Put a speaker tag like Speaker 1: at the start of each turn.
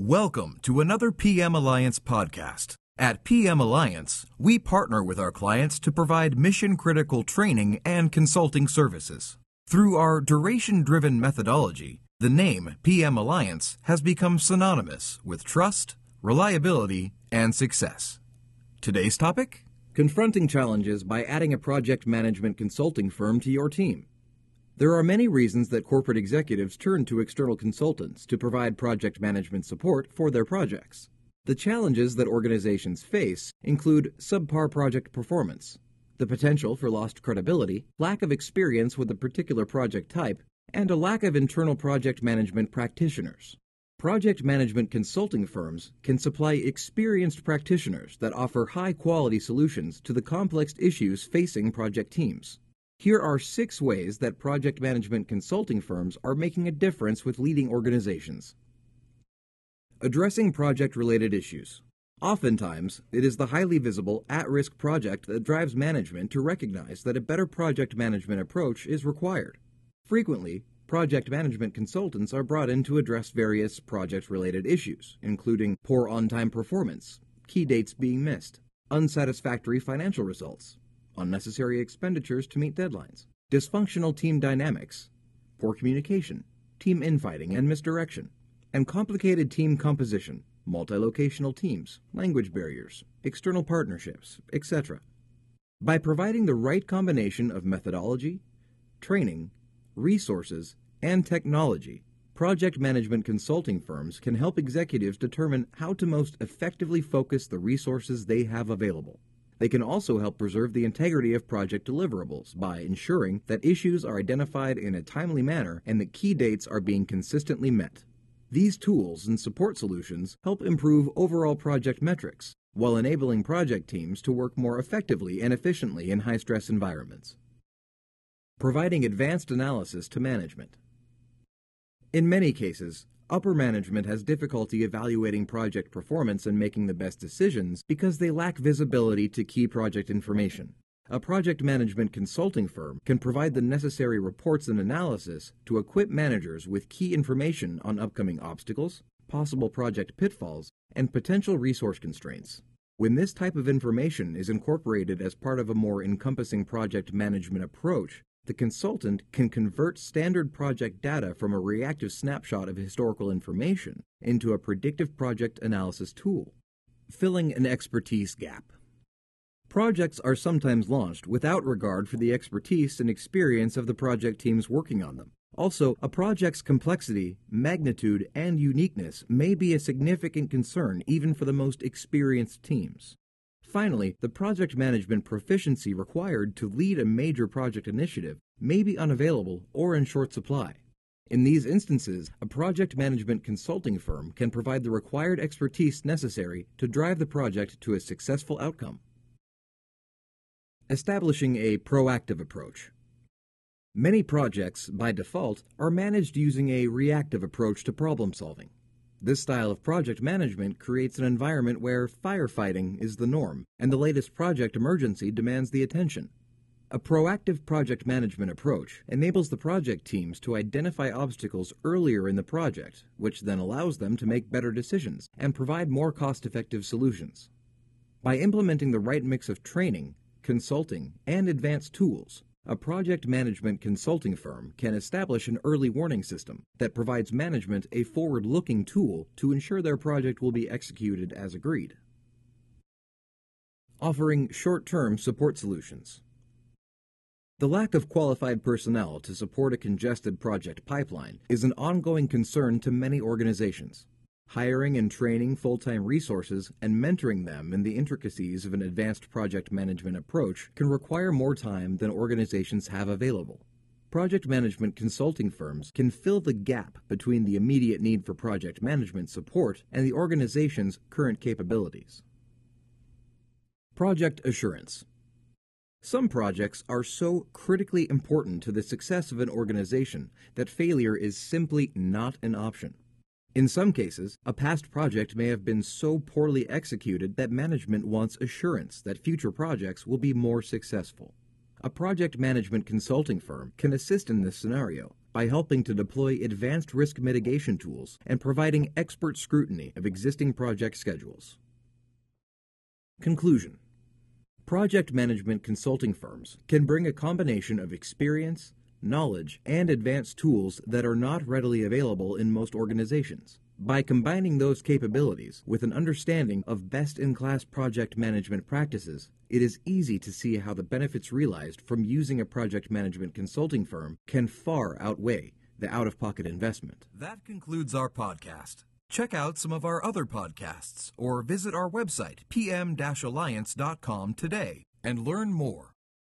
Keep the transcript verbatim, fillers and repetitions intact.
Speaker 1: Welcome to another P M Alliance podcast. At P M Alliance, we partner with our clients to provide mission-critical training and consulting services. Through our duration-driven methodology, the name P M Alliance has become synonymous with trust, reliability, and success. Today's topic? Confronting challenges by adding a project management consulting firm to your team. There are many reasons that corporate executives turn to external consultants to provide project management support for their projects. The challenges that organizations face include subpar project performance, the potential for lost credibility, lack of experience with a particular project type, and a lack of internal project management practitioners. Project management consulting firms can supply experienced practitioners that offer high-quality solutions to the complex issues facing project teams. Here are six ways that project management consulting firms are making a difference with leading organizations. Addressing project-related issues. Oftentimes, it is the highly visible, at-risk project that drives management to recognize that a better project management approach is required. Frequently, project management consultants are brought in to address various project-related issues, including poor on-time performance, key dates being missed, unsatisfactory financial results, unnecessary expenditures to meet deadlines, dysfunctional team dynamics, poor communication, team infighting and misdirection, and complicated team composition, multi-locational teams, language barriers, external partnerships, et cetera. By providing the right combination of methodology, training, resources, and technology, project management consulting firms can help executives determine how to most effectively focus the resources they have available. They can also help preserve the integrity of project deliverables by ensuring that issues are identified in a timely manner and that key dates are being consistently met. These tools and support solutions help improve overall project metrics while enabling project teams to work more effectively and efficiently in high-stress environments. Providing advanced analysis to management. In many cases, upper management has difficulty evaluating project performance and making the best decisions because they lack visibility to key project information. A project management consulting firm can provide the necessary reports and analysis to equip managers with key information on upcoming obstacles, possible project pitfalls, and potential resource constraints. When this type of information is incorporated as part of a more encompassing project management approach, the consultant can convert standard project data from a reactive snapshot of historical information into a predictive project analysis tool. Filling an expertise gap. Projects are sometimes launched without regard for the expertise and experience of the project teams working on them. Also, a project's complexity, magnitude, and uniqueness may be a significant concern even for the most experienced teams. Finally, the project management proficiency required to lead a major project initiative may be unavailable or in short supply. In these instances, a project management consulting firm can provide the required expertise necessary to drive the project to a successful outcome. Establishing a proactive approach. Many projects, by default, are managed using a reactive approach to problem solving. This style of project management creates an environment where firefighting is the norm, and the latest project emergency demands the attention. A proactive project management approach enables the project teams to identify obstacles earlier in the project, which then allows them to make better decisions and provide more cost-effective solutions. By implementing the right mix of training, consulting, and advanced tools, a project management consulting firm can establish an early warning system that provides management a forward-looking tool to ensure their project will be executed as agreed. Offering short-term support solutions. The lack of qualified personnel to support a congested project pipeline is an ongoing concern to many organizations. Hiring and training full-time resources and mentoring them in the intricacies of an advanced project management approach can require more time than organizations have available. Project management consulting firms can fill the gap between the immediate need for project management support and the organization's current capabilities. Project assurance. Some projects are so critically important to the success of an organization that failure is simply not an option. In some cases, a past project may have been so poorly executed that management wants assurance that future projects will be more successful. A project management consulting firm can assist in this scenario by helping to deploy advanced risk mitigation tools and providing expert scrutiny of existing project schedules. Conclusion. Project management consulting firms can bring a combination of experience, knowledge, and advanced tools that are not readily available in most organizations. By combining those capabilities with an understanding of best-in-class project management practices, it is easy to see how the benefits realized from using a project management consulting firm can far outweigh the out-of-pocket investment. That concludes our podcast. Check out some of our other podcasts or visit our website, p m dash alliance dot com today, and learn more.